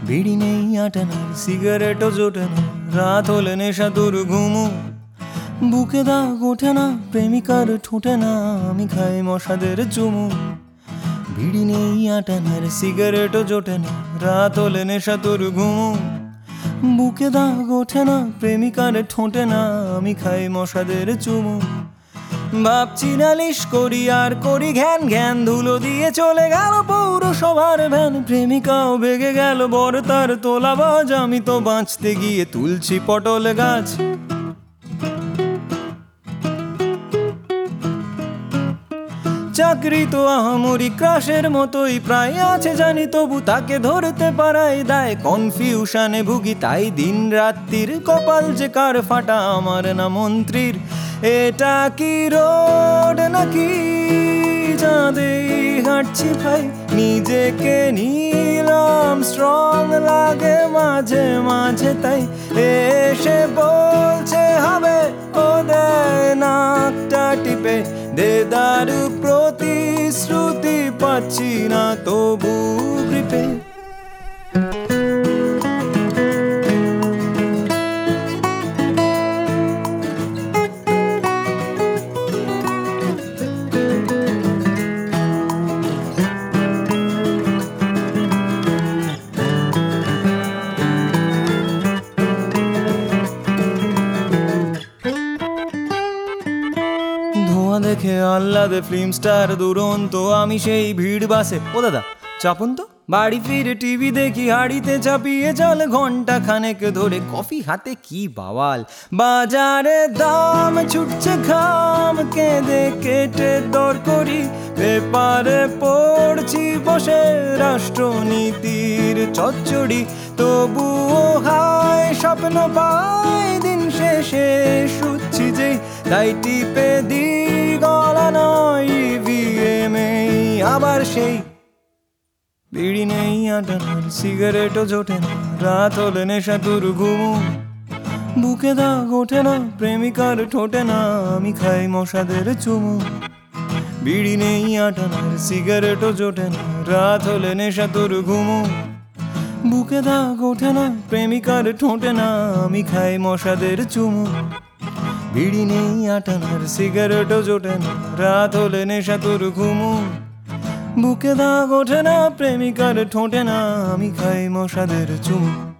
বিড়ি নেই আটা নাই সিগারেটও জোটে না, রাত হলে নেশা তোর ঘুমু, বুকে দাগ ওঠে না প্রেমিকার ঠোঁটে না, আমি খাই মশাদের চুমু। বিড়ি নেই আটা নাই সিগারেটও জোটে না, রাত হলে নেশা তোর ঘুমু, বুকে দাগ ওঠে না প্রেমিকার ঠোঁটে না, আমি খাই মশাদের চুমু। ভাবছি নালিশ করি আর করি ঘ্যান ঘ্যান, ধুলো দিয়ে চলে গেল পৌরসভার ভ্যান, প্রেমিকাও ভেগে গেল বর তার তোলাবাজ, আমি তো বাঁচতে গিয়ে তুলছি পটল গাছ। চাকরি তো আহামরি ক্রাশের মতোই প্রায় আছে জানি, তবু তাকে ধরতে পারাই দায়, কনফিউশনে ভুগি তাই দিন রাত্রির, কপাল যে কার ফাটা আমার না মন্ত্রীর। এটা কি রোড নাকি চাঁদে হাঁটছি ভাই, নিজেকে নিলাম স্ট্রং লাগে মাঝে মাঝে, তাই এসে বলছে হবে ও দেয় নাকটা টিপে, দেদারু প্রতিশ্রুতি পাচ্ছি না তবু গ্রিপে। ধোঁয়া দেখে আহ্লাদে ফিল্ম স্টার দুরন্ত, আমি সেই ভিড় বাসে। ও দাদা চাপুন তো। বাড়ি ফিরে টিভি দেখি হাড়িতে চাপিয়ে চলে ঘন্টা খানেক ধরে, কফি হাতে কি বাওয়াল, বাজারে দাম ছুটছে ঘাম, কেঁদে কেটে দর করি, পেপারে পড়ছি বসে রাষ্ট্রনীতির চচ্চড়ি, তবুও হায় স্বপ্ন পাই দিন শেষে শুচ্ছি যেই, তাই টিপে দি গলা নয় ইভিএম আবার সেই। বিড়ি নেই আটা নাই সিগারেটও জোটে না, রাত হলে নেশা তোর ঘুমু, বুকে দাগ ওঠে না প্রেমিকার ঠোঁটে না, আমি খাই মশাদের চুমু। বিড়ি নেই আটা নাই সিগারেটও জোটে না, রাত হলে নেশা তোর ঘুমু, বুকে দাগ ওঠে না প্রেমিকার ঠোঁটে না, আমি খাই মশাদের চুমু। বিড়ি নেই আটা নাই সিগারেটও জোটে না, রাত হলে নেশা তোর ঘুমু, বুকে দাগ ওঠে না প্রেমিকার ঠোঁটে না, আমি খাই মশাদের চুমু।